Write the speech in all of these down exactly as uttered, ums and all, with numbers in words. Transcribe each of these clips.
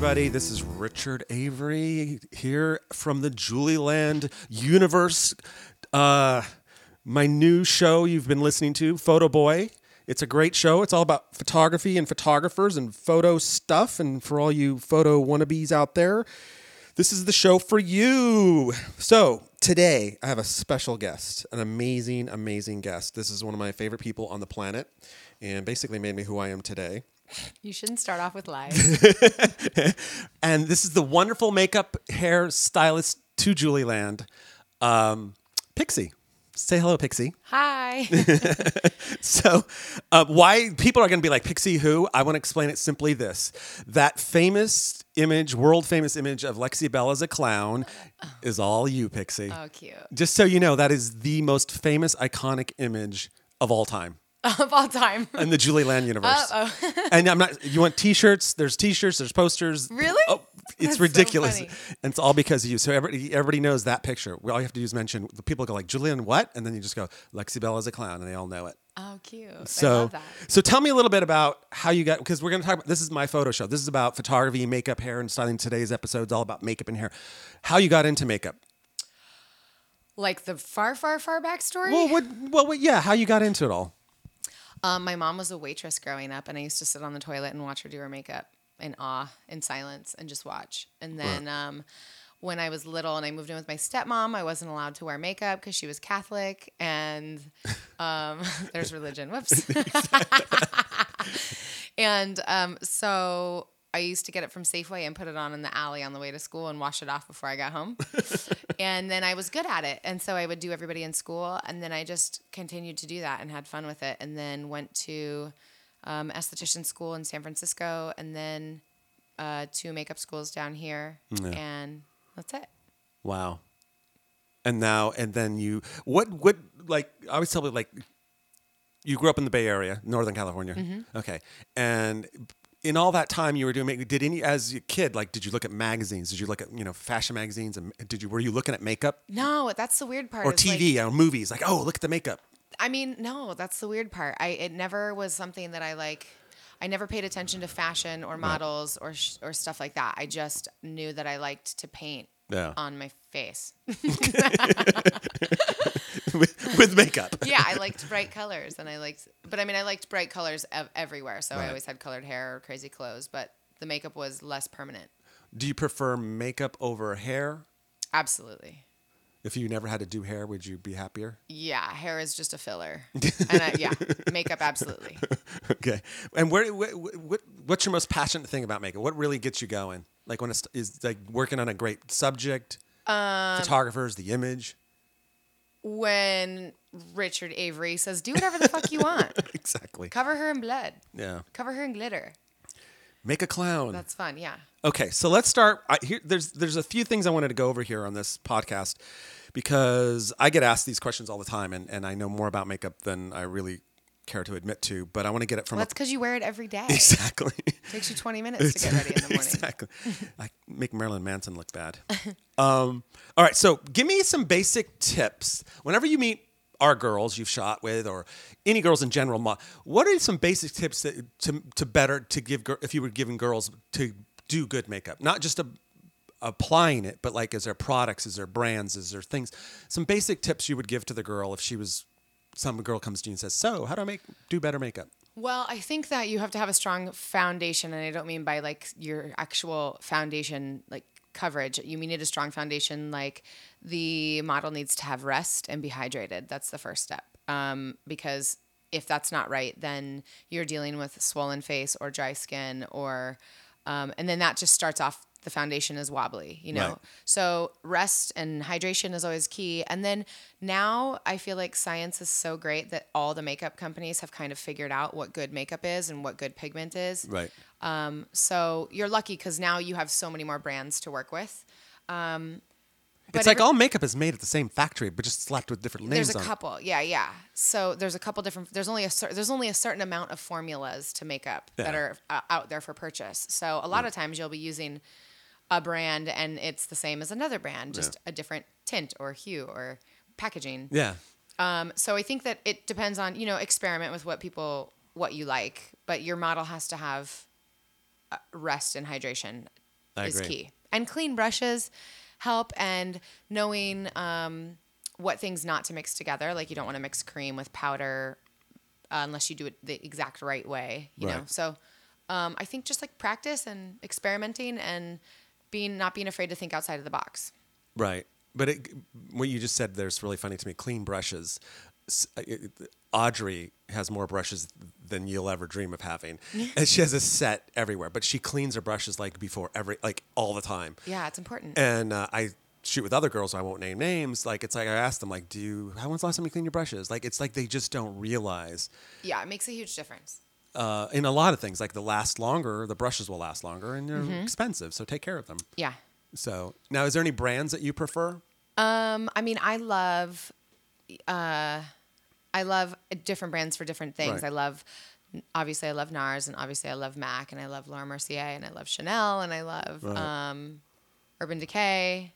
everybody. This is Richard Avery here from the Julieland universe. Uh, my new show you've been listening to, Photo Boy. It's a great show. It's all about photography and photographers and photo stuff. And for all you photo wannabes out there, this is the show for you. So today I have a special guest, an amazing, amazing guest. This is one of my favorite people on the planet and basically made me who I am today. You shouldn't start off with lies. And this is the wonderful makeup hair stylist to Julieland, um, Pixie. Say hello, Pixie. Hi. So uh, why people are going to be like, Pixie who? I want to explain it simply this. That famous image, world famous image of Lexi Bell as a clown is all you, Pixie. Oh, cute. Just so you know, that is the most famous, iconic image of all time. Of all time. In the Julieland universe. Uh-oh. And I'm not, you want t-shirts? There's t-shirts, there's posters. Really? Oh, it's That's ridiculous. so funny. And it's all because of you. So everybody, everybody knows that picture. All you have to do is mention, the people go like, Julieland what? And then you just go, Lexi Bell as a clown, and they all know it. Oh, cute. So, I love that. so tell me a little bit about how you got, because we're going to talk about, this is my photo show. This is about photography, makeup, hair, and styling. Today's episode's all about makeup and hair. How you got into makeup. Like the far, far, far back story? Well, what, well, what, yeah, how you got into it all. Um, my mom was a waitress growing up, and I used to sit on the toilet and watch her do her makeup in awe, in silence, and just watch. And then um, when I was little and I moved in with my stepmom, I wasn't allowed to wear makeup because she was Catholic, and um, there's religion. Whoops. And um, so I used to get it from Safeway and put it on in the alley on the way to school and wash it off before I got home. And then I was good at it. And so I would do everybody in school. And then I just continued to do that and had fun with it. And then went to um, esthetician school in San Francisco and then uh, two makeup schools down here. Yeah. And that's it. Wow. And now, and then you, what, what, like, I always tell people, like, you grew up in the Bay Area, Northern California. Mm-hmm. Okay. And in all that time you were doing makeup, did any, as a kid, like, did you look at magazines? Did you look at, you know, fashion magazines? And did you, were you looking at makeup? No, that's the weird part. Or is, T V like, or movies? Like, oh, look at the makeup. I mean, no, that's the weird part. I it never was something that I like. I never paid attention to fashion or models or sh- or stuff like that. I just knew that I liked to paint Yeah. on my face. with, with makeup. Yeah, I liked bright colors, and I liked, but I mean, I liked bright colors ev- everywhere. So Right. I always had colored hair or crazy clothes, but the makeup was less permanent. Do you prefer makeup over hair? Absolutely. If you never had to do hair, would you be happier? Yeah, hair is just a filler, and I, yeah, makeup absolutely. Okay. And where, what, what, what's your most passionate thing about makeup? What really gets you going? Like when it's is like working on a great subject, um, photographers, the image. When Richard Avery says, "Do whatever the fuck you want." Exactly. Cover her in blood. Yeah. Cover her in glitter. Make a clown. That's fun. Yeah. Okay, so let's start. I, here, there's there's a few things I wanted to go over here on this podcast because I get asked these questions all the time, and, and I know more about makeup than I really care to admit to. But I want to get it from Well, a, that's because you wear it every day. exactly. Takes you twenty minutes to get ready in the morning. Exactly. I make Marilyn Manson look bad. um, all right, so give me some basic tips. Whenever you meet our girls you've shot with, or any girls in general, Ma, what are some basic tips that to to better to give gir- if you were giving girls to do good makeup, not just a, applying it, but like is there products, is there brands, is there things, some basic tips you would give to the girl if she was some girl comes to you and says, so how do I make do better makeup? Well, I think that you have to have a strong foundation, and I don't mean by like your actual foundation like coverage. You mean need a strong foundation, like the model needs to have rest and be hydrated. That's the first step. Um, because if that's not right, then you're dealing with swollen face or dry skin, or um, and then that just starts off the foundation is wobbly, you know? Right. So rest and hydration is always key. And then now I feel like science is so great that all the makeup companies have kind of figured out what good makeup is and what good pigment is. Right. Um, so you're lucky because now you have so many more brands to work with. Um, but It's like every- all makeup is made at the same factory, but just slapped with different names there's a on couple, yeah, yeah. So there's a couple different. There's only a cer- there's only a certain amount of formulas to makeup that Yeah. are uh, out there for purchase. So a lot of times you'll be using a brand and it's the same as another brand, just Yeah. a different tint or hue or packaging. it. Yeah. Um, so I think that it depends on, you know, experiment with what people, what you like, but your model has to have uh, rest and hydration I is agree. key. And clean brushes help, and knowing um, what things not to mix together. Like you don't want to mix cream with powder uh, unless you do it the exact right way, you know? Right. So um, I think just like practice and experimenting and being not being afraid to think outside of the box. Right. But it, what you just said there's really funny to me. Clean brushes. S- it- Audrey has more brushes than you'll ever dream of having. And she has a set everywhere, but she cleans her brushes like before every, like all the time. Yeah, it's important. And uh, I shoot with other girls, I won't name names. Like, it's like I ask them, like, do you, how when's the last time you cleaned your brushes? Like, it's like they just don't realize. Yeah, it makes a huge difference. Uh, in a lot of things, like the last longer, the brushes will last longer and they're Mm-hmm. expensive. So take care of them. Yeah. So now, is there any brands that you prefer? Um, I mean, I love, uh, I love different brands for different things. Right. I love, obviously, I love NARS, and obviously, I love MAC, and I love Laura Mercier, and I love Chanel, and I love Right. um, Urban Decay.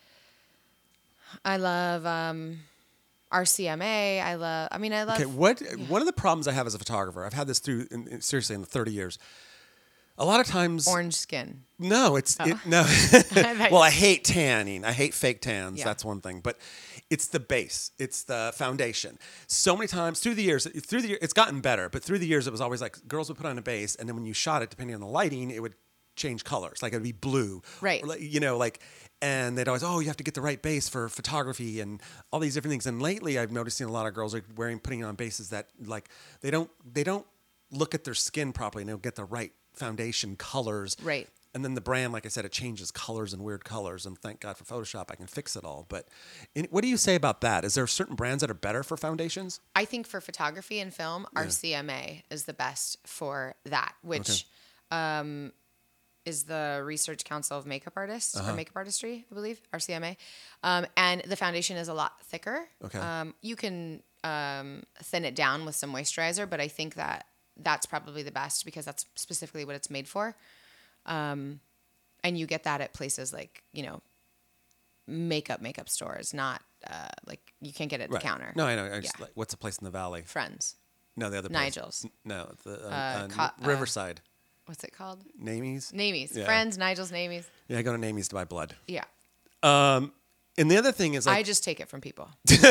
I love um, R C M A. I love. I mean, I love. Okay, what one of the problems I have as a photographer, I've had this through in, in- seriously in the thirty years. A lot of times, Orange skin. no, it's it, no. thought- Well, I hate tanning. I hate fake tans. Yeah. That's one thing. But it's the base. It's the foundation. So many times through the years, through the year, it's gotten better. But through the years, it was always like girls would put on a base, and then when you shot it, depending on the lighting, it would change colors. Like it would be blue, Right. Or like, you know, like, and they'd always, oh, you have to get the right base for photography and all these different things. And lately, I've noticed a lot of girls are wearing, putting on bases that like they don't, they don't look at their skin properly and they don't get the right foundation colors. Right. And then the brand, like I said, it changes colors and weird colors. And thank God for Photoshop, I can fix it all. But in, what do you say about that? Is there certain brands that are better for foundations? I think for photography and film, R C M A is the best for that, which um, is the Research Council of Makeup Artists Uh-huh. or Makeup Artistry, I believe, R C M A. Um, and the foundation is a lot thicker. Okay. Um, you can um, thin it down with some moisturizer, but I think that that's probably the best because that's specifically what it's made for. Um, and you get that at places like, you know, makeup, makeup stores, not uh, like you can't get it at the counter. No, I know. I just, Yeah. like, what's the place in the valley? Friends. No, the other place. Nigel's. N- No, the uh, Uh, uh, co- uh, Riverside. What's it called? Namies. Namies. Yeah. Friends, Nigel's, Namies. Yeah, I go to Namies to buy blood. Yeah. Um, and the other thing is like I just take it from people.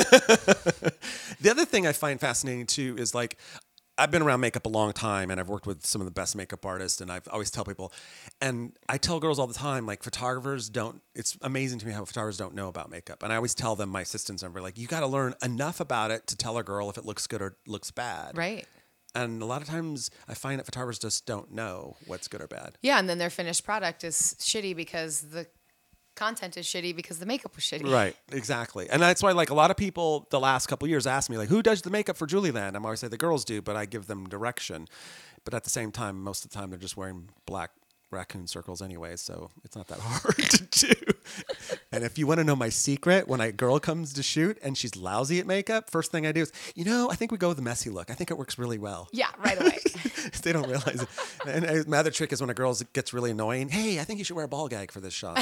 the other thing I find fascinating too is like I've been around makeup a long time and I've worked with some of the best makeup artists and I've always tell people and I tell girls all the time like photographers don't it's amazing to me how photographers don't know about makeup and I always tell them my assistants I'm like you got to learn enough about it to tell a girl if it looks good or looks bad. Right. And a lot of times I find that photographers just don't know what's good or bad. Yeah. And then their finished product is shitty because the content is shitty because the makeup was shitty. Right, exactly. And that's why like a lot of people the last couple of years ask me like who does the makeup for Julie Land? I'm always say the girls do, but I give them direction. But at the same time, most of the time they're just wearing black raccoon circles anyway, so it's not that hard to do. And if you want to know my secret, when a girl comes to shoot and she's lousy at makeup, first thing I do is, you know, I think we go with the messy look. I think it works really well. Yeah. Right away. They don't realize it. And uh, my other trick is when a girl gets really annoying, hey, I think you should wear a ball gag for this shot.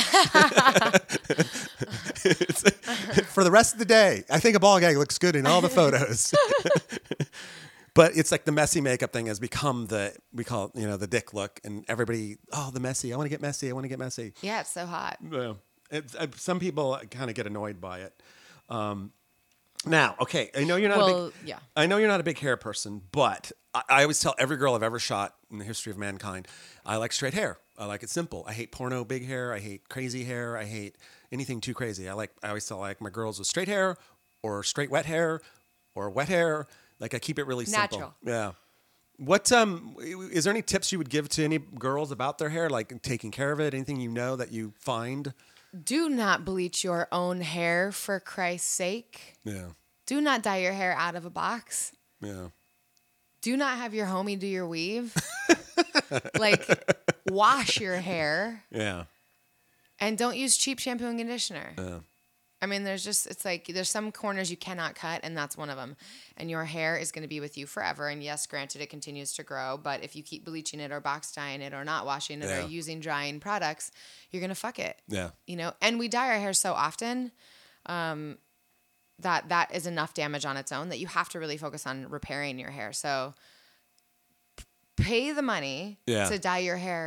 It's- for the rest of the day, I think a ball gag looks good in all the photos. But it's like the messy makeup thing has become the, we call it, you know, the dick look. And everybody, oh, the messy. I want to get messy. I want to get messy. Yeah. It's so hot. Yeah. It's, uh, some people kind of get annoyed by it. Um, now, okay, I know you're not a Well, big, yeah. I know you're not a big hair person, but I, I always tell every girl I've ever shot in the history of mankind, I like straight hair. I like it simple. I hate porno big hair. I hate crazy hair. I hate anything too crazy. I like. I always tell like my girls with straight hair, or straight wet hair, or wet hair. Like I keep it really simple. Natural. Yeah. What um is there any tips you would give to any girls about their hair, like taking care of it? Anything you know that you find? Do not bleach your own hair for Christ's sake. Yeah. Do not dye your hair out of a box. Yeah. Do not have your homie do your weave. Like, wash your hair Yeah. and don't use cheap shampoo and conditioner. Yeah. I mean, there's just, it's like, there's some corners you cannot cut, and that's one of them. And your hair is going to be with you forever. And yes, granted, it continues to grow, but if you keep bleaching it or box dyeing it or not washing it Yeah. or using drying products, you're going to fuck it. Yeah. You know, and we dye our hair so often um, that that is enough damage on its own that you have to really focus on repairing your hair. So p- pay the money Yeah. to dye your hair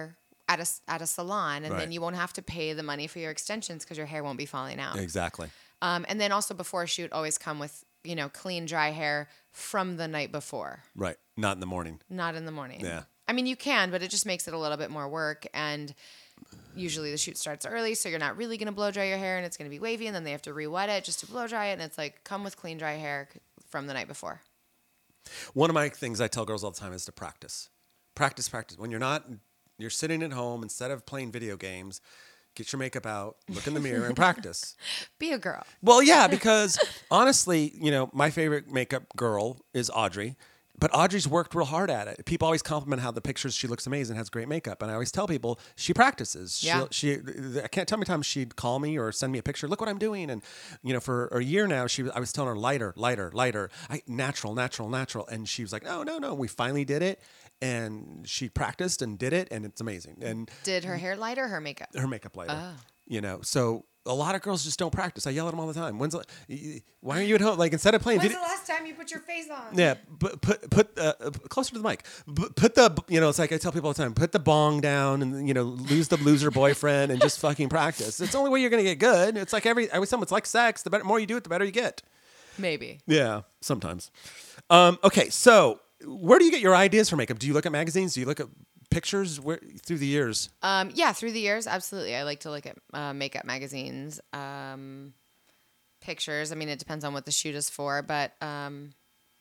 at a at a salon, and Right. then you won't have to pay the money for your extensions because your hair won't be falling out. Exactly. Um, and then also before a shoot, always come with you know clean, dry hair from the night before, Right. Not in the morning. not in the morning. Yeah. I mean, you can, but it just makes it a little bit more work. And usually the shoot starts early, so you're not really going to blow dry your hair, and it's going to be wavy, and then they have to re-wet it just to blow dry it. And it's like, come with clean, dry hair from the night before. One of my things I tell girls all the time is to practice. Practice, practice. When you're not, you're sitting at home, instead of playing video games, get your makeup out, look in the mirror, and practice. Be a girl. Well, yeah, because honestly, you know, my favorite makeup girl is Audrey. But Audrey's worked real hard at it. People always compliment how the pictures, she looks amazing, has great makeup. And I always tell people she practices. Yeah. She, I can't tell me times she'd call me or send me a picture. Look what I'm doing. And, you know, for a year now, she I was telling her lighter, lighter, lighter, I, natural, natural, natural. And she was like, no, no, no. We finally did it. And she practiced and did it. And it's amazing. And Did her hair light or her makeup? her makeup lighter, Oh. you know, so a lot of girls just don't practice. I yell at them all the time. When's the, why are you at home? Like instead of playing When's video. the last time you put your face on? Yeah, put put put uh, uh, closer to the mic. B- Put the you know, it's like I tell people all the time. Put the bong down and you know, lose the loser boyfriend and just fucking practice. It's the only way you're gonna get good. It's like every I always tell them it's like sex. The better more you do it, the better you get. Maybe. Yeah, sometimes. Um, okay, so where do you get your ideas for makeup? Do you look at magazines? Do you look at pictures where, through the years? Um, yeah, through the years, absolutely. I like to look at uh, makeup magazines, um, pictures. I mean, it depends on what the shoot is for, but um,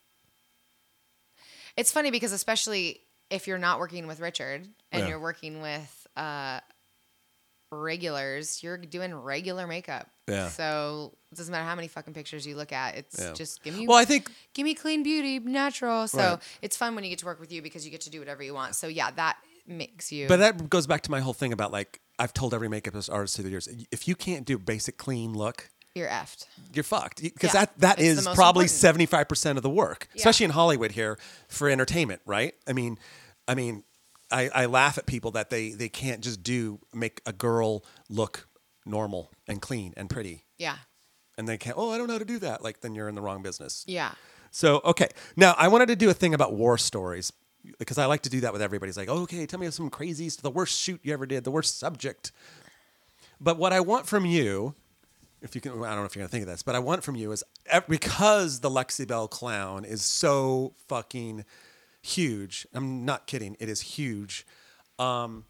it's funny because especially if you're not working with Richard and Yeah. you're working with uh, regulars, you're doing regular makeup. Yeah. So it doesn't matter how many fucking pictures you look at. It's Yeah. just give me Well, I think give me clean beauty, natural. So Right. it's fun when you get to work with you because you get to do whatever you want. So yeah, that makes you. But that goes back to my whole thing about like I've told every makeup artist through the years, if you can't do basic clean look, you're effed. you're fucked. Because Yeah, that that it's the is most probably important. seventy-five percent of the work, Yeah. especially in Hollywood here for entertainment, right? I mean, I mean, I, I laugh at people that they they can't just do make a girl look normal and clean and pretty, Yeah. and they can't. Oh, I don't know how to do that. Like then you're in the wrong business. Yeah. So, okay. Now, I wanted to do a thing about war stories because I like to do that with everybody. It's like, oh, okay, tell me some crazy, the worst shoot you ever did, the worst subject. But what I want from you, if you can, I don't know if you're going to think of this, but I want from you is ev- because the Lexi Bell clown is so fucking huge. I'm not kidding. It is huge. Um,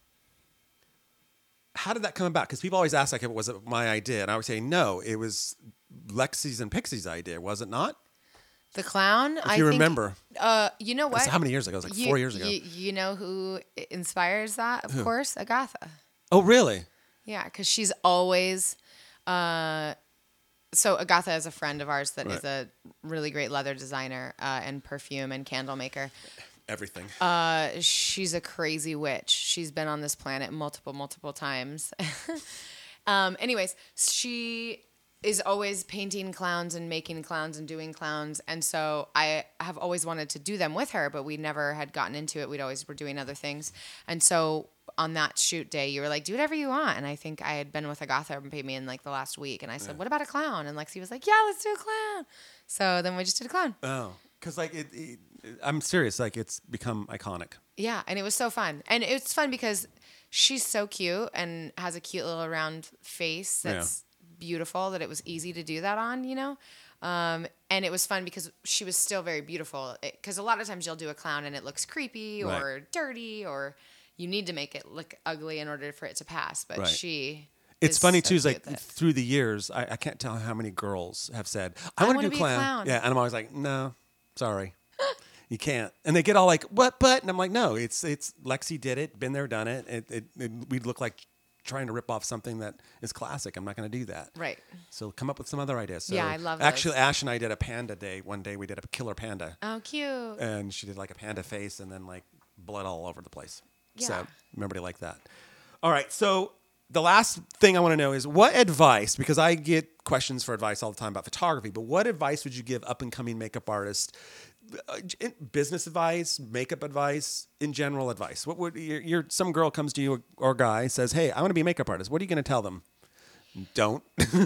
how did that come about? Because people always ask like if it was my idea, and I would say no, it was Lexi's and Pixie's idea, was it not? The clown. If I you think, remember. Uh, you know what? How many years ago? It was like You- four years ago. You, you know who inspires that? Of course, Agatha. Oh, really? Yeah, because she's always. Uh, so Agatha is a friend of ours that Right. is a really great leather designer uh, and perfume and candle maker. Everything. Uh, she's a crazy witch. She's been on this planet multiple, multiple times. um, anyways, she is always painting clowns and making clowns and doing clowns. And so I have always wanted to do them with her, but we never had gotten into it. We'd always were doing other things. And so on that shoot day, you were like, do whatever you want. And I think I had been with Agatha and paid me in like the last week. And I said, what about a clown? And Lexi was like, yeah, let's do a clown. So then we just did a clown. Oh, because like it, it, I'm serious. Like it's become iconic. Yeah, and it was so fun. And it's fun because she's so cute and has a cute little round face that's beautiful that it was easy to do that on, you know? Um, and it was fun because she was still very beautiful. Because a lot of times you'll do a clown and it looks creepy or Right. dirty or you need to make it look ugly in order for it to pass. But Right. she... It's is funny so too. Is cute like that- through the years, I, I can't tell how many girls have said, "I, I want to wanna do be a clown. clown. Yeah, and I'm always like, "No, sorry, you can't." And they get all like, "What?" But and I'm like, "No, it's it's Lexi did it. Been there, done it. It, it, it we'd look like trying to rip off something that is classic. I'm not going to do that. Right. So come up with some other ideas." So Yeah, I love those. Actually, Ash and I did a panda day. One day we did a killer panda, Oh, cute. and she did like a panda face and then like blood all over the place. So Yeah. remember like that. All right. So the last thing I want to know is what advice, because I get questions for advice all the time about photography, but what advice would you give up and coming makeup artists? Uh, in- business advice, makeup advice, in general advice. What would your, your some girl comes to you or guy says, "Hey, I want to be a makeup artist." What are you going to tell them? Don't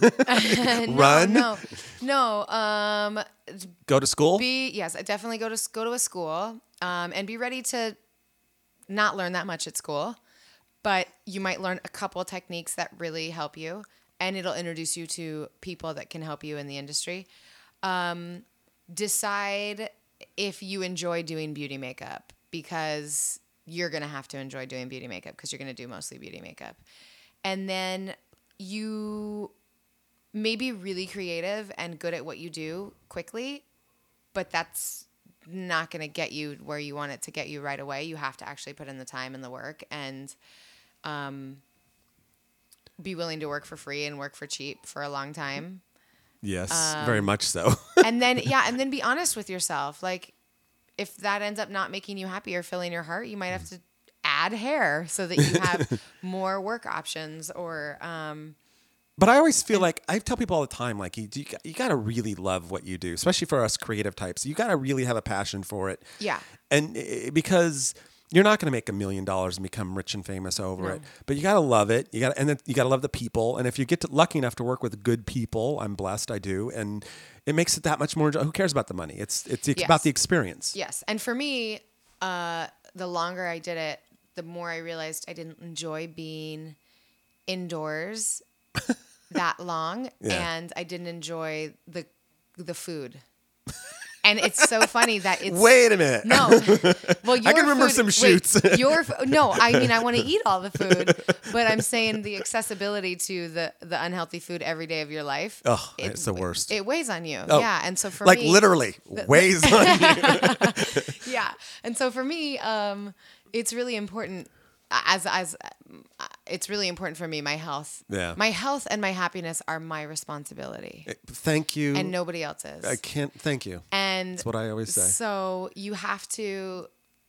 run. No, no. Um, Go to school. be yes, definitely go to go to a school, um, and be ready to not learn that much at school. but you might learn a couple of techniques that really help you, and it'll introduce you to people that can help you in the industry. Um, decide if you enjoy doing beauty makeup, because you're going to have to enjoy doing beauty makeup because you're going to do mostly beauty makeup. And then you may be really creative and good at what you do quickly, but that's not going to get you where you want it to get you right away. You have to actually put in the time and the work, and um, be willing to work for free and work for cheap for a long time. Yes, Um, very much so. And then, yeah, and then be honest with yourself. Like, if that ends up not making you happy or filling your heart, you might have to add hair so that you have more work options. Or, um, But I always feel like I tell people all the time, like you, you, you got to really love what you do, especially for us creative types. You got to really have a passion for it. yeah, And uh, because you're not going to make a million dollars and become rich and famous over No. it, but you got to love it. You got, and then you got to love the people. And if you get to, lucky enough to work with good people, I'm blessed, I do, and it makes it that much more. Who cares about the money? It's it's Yes. about the experience. yes. And for me, uh, the longer I did it, the more I realized I didn't enjoy being indoors that long, Yeah. and I didn't enjoy the the food. And it's so funny that it's Wait a minute. no. Well, your I can remember food- some wait, shoots. your f- no, I mean I want to eat all the food, but I'm saying the accessibility to the the unhealthy food every day of your life. Oh, it's the worst. It weighs on you. Oh, Yeah, and so for like me, literally weighs on you. yeah, and so for me, um, it's really important. As as uh, it's really important for me. My health, Yeah. my health and my happiness are my responsibility, Thank you. and nobody else's. I can't. Thank you. And That's what I always say. So you have to.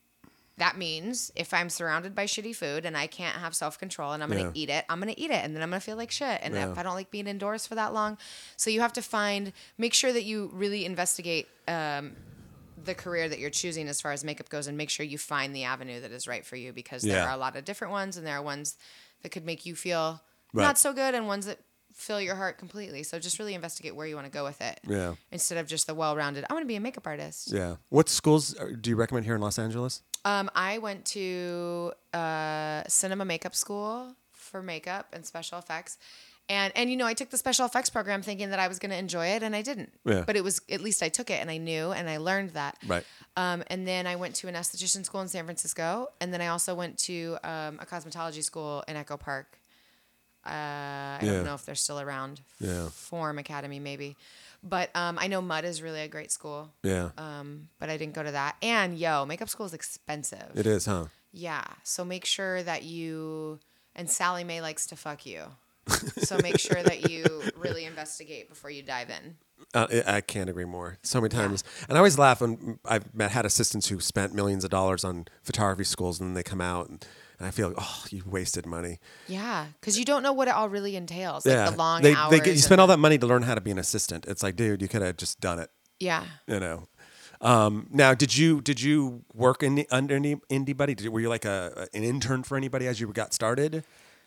That means if I'm surrounded by shitty food and I can't have self control and I'm gonna Yeah. eat it, I'm gonna eat it, and then I'm gonna feel like shit. And Yeah. if I don't like being indoors for that long, so you have to find, make sure that you really investigate um, the career that you're choosing as far as makeup goes, and make sure you find the avenue that is right for you, because there Yeah. are a lot of different ones, and there are ones that could make you feel Right. not so good, and ones that fill your heart completely. So just really investigate where you want to go with it. Yeah. Instead of just the well-rounded, I want to be a makeup artist. Yeah. What schools are- do you recommend here in Los Angeles? Um, I went to uh, cinema makeup school for makeup and special effects. And, and you know, I took the special effects program thinking that I was going to enjoy it, and I didn't. Yeah. But it was, at least I took it, and I knew, and I learned that. Right. Um, and then I went to an esthetician school in San Francisco, and then I also went to um, a cosmetology school in Echo Park. Uh, I Yeah. don't know if they're still around. Yeah. Form Academy, maybe. But um, I know Mudd is really a great school. Yeah. Um, but I didn't go to that. And yo, makeup school is expensive. It is, huh? Yeah. So make sure that you, and Sally Mae likes to fuck you. So make sure that you really investigate before you dive in. Uh, I I can't agree more. So many times, and I always laugh when I've met, had assistants who spent millions of dollars on photography schools, and then they come out, and, and I feel like, oh, you wasted money. Yeah. Because you don't know what it all really entails. Like yeah, the long they, hours. they get, you and spend all the- that money to learn how to be an assistant. It's like, dude, you could have just done it. Yeah. You know. Um, now, did you did you work in the, under any anybody? Did, were you like a an intern for anybody as you got started,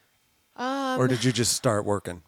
Um, or did you just start working?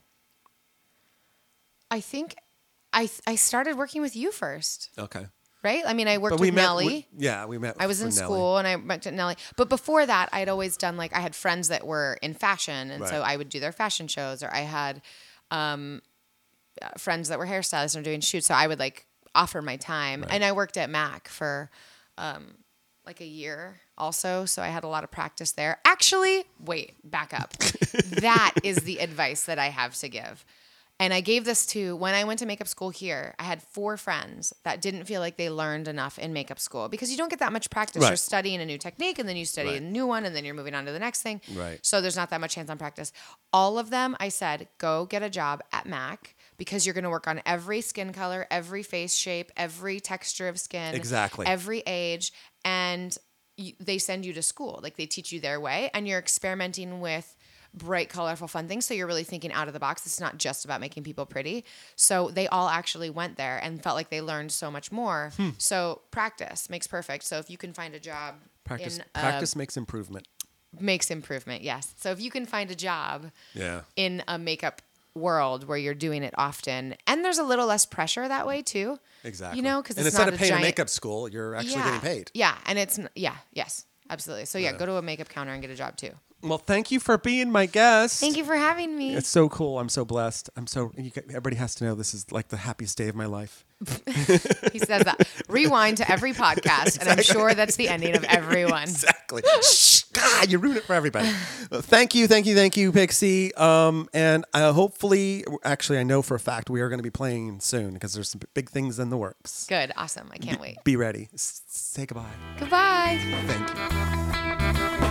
I think I I started working with you first, Okay, right? I mean, I worked but we with met. Nellie. we- yeah, we met. I was in for Nelly. school and I worked at Nelly. But before that, I had always done like, I had friends that were in fashion. And so Right. I would do their fashion shows, or I had um, uh, friends that were hairstylists and doing shoots. So I would like offer my time. Right. And I worked at Mac for um, like a year also. So I had a lot of practice there. Actually, wait, back up. That is the advice that I have to give. And I gave this to, when I went to makeup school here, I had four friends that didn't feel like they learned enough in makeup school, because you don't get that much practice. Right. You're studying a new technique, and then you study Right. a new one, and then you're moving on to the next thing. Right. So there's not that much hands-on practice. All of them, I said, go get a job at Mac, because you're going to work on every skin color, every face shape, every texture of skin. Exactly. Every age. And you, they send you to school. Like, they teach you their way, and you're experimenting with bright, colorful, fun things. So you're really thinking out of the box. It's not just about making people pretty. So they all actually went there and felt like they learned so much more. Hmm. So practice makes perfect. So if you can find a job Practice in a, practice makes improvement. makes improvement. Yes. So if you can find a job Yeah. in a makeup world where you're doing it often, and there's a little less pressure that way too. Exactly. You know, because and it's instead not of a paying giant a makeup school, you're actually yeah. getting paid. Yeah, and it's n- yeah, yes, absolutely. So yeah, Yeah. go to a makeup counter and get a job too. Well, thank you for being my guest. Thank you for having me. It's so cool. I'm so blessed. I'm so. You, everybody has to know this is like the happiest day of my life. He says that. Rewind to every podcast, exactly. And I'm sure that's the ending of everyone. Exactly. Shh, God, you ruin it for everybody. Well, thank you, thank you, thank you, Pixie. Um, and uh, hopefully, actually, I know for a fact we are going to be playing soon because there's some big things in the works. Good, awesome. I can't be, wait. Be ready. S- say goodbye. Goodbye. Thank you.